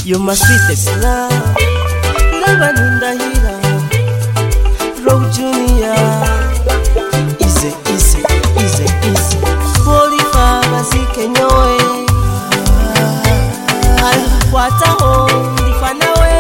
You're my sweetest love, lava nindahira Row Junior. Easy, easy, easy, easy. Holy Father, zike nyoe Alikukwataho, ndifanawe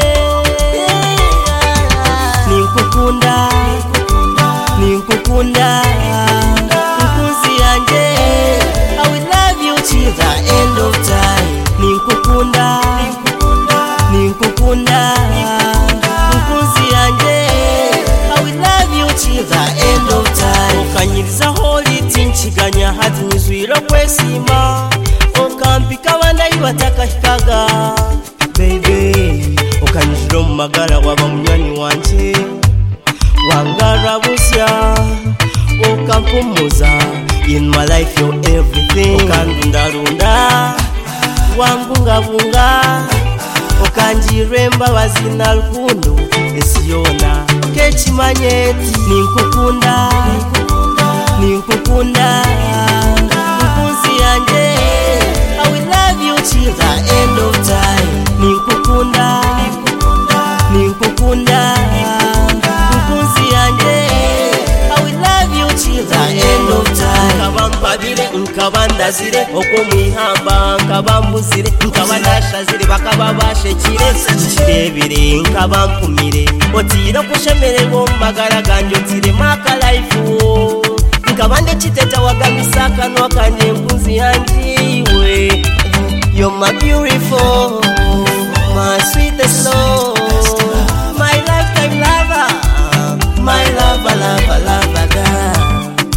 Ninkukunda, ninkukunda Nkunzi yanje, I will love you till the end of time. Ninkukunda, ninkukunda Nkunzi yanje, I will love you till the end of time. Okanyiriza holy tinchiganya hati nizwira kwesima Okampika bandayi batakahikaga Baby, okanyishiro mu magara waba munywani wanje Wangara busya okampumuza In my life you're everything. Okandundarunda wambungabunga Okanjiremba wazina rukundo esiyona Kechimanyeti ninkukunda, ninkukunda Nkunzi yanje, I will love you till the end of time. Ninkukunda, ninkukunda Nkunzi yanje, I will love you till the end of time. Nkabampabire, nkabandazire Oko mwihamba, nkabambuzire Nkabandashazire, bakaba bashekire Kirebire, nkabampumire Otira kushemererwa magara ganje Otire maka life Nkabande chiteta wagamisa Kanwa kanje nkunzi yanjiwe. You're my beautiful, my sweetest love, my lifetime lover, my lover, lover, lover girl.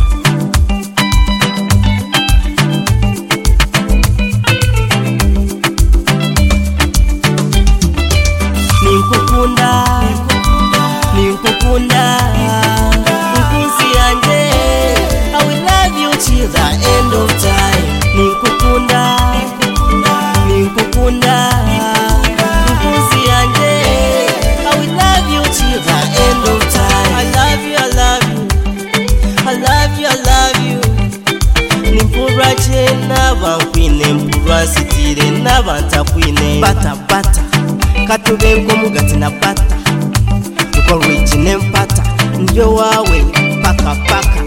Ninkukunda, ninkukunda Nkunzi yanje, I will love you till the end of time. Ninkukunda, ninkukunda Nkunzi yanje, I will love you till the end of time. I love you, I love you, I love you, I love you. Nimpura chena bankwine, mpura sitire nabantakwine. Bata bata katube ngomugati na bata Tuko rich nempata ndio wawe paka paka.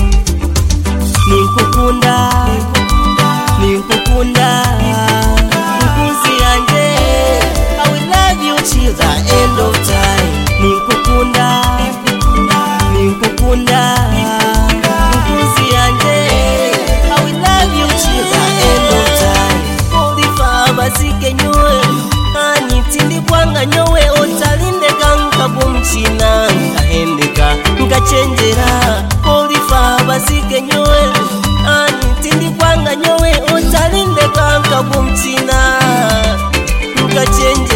Ninkukunda, ninkukunda Nkunzi yanje, I will love you till the end of time. Ninkukunda, ninkukunda Nkunzi yanje, I will love you till the end of time. Holy Father, zike nyoe Anitindi kwanga nyowe Otalinde kanka bumchina Nkahendeka, nkachenjera Holy Father, zike nyowe Anitindi kwanga nyowe Otalinde kanka bumchina Nkachenjera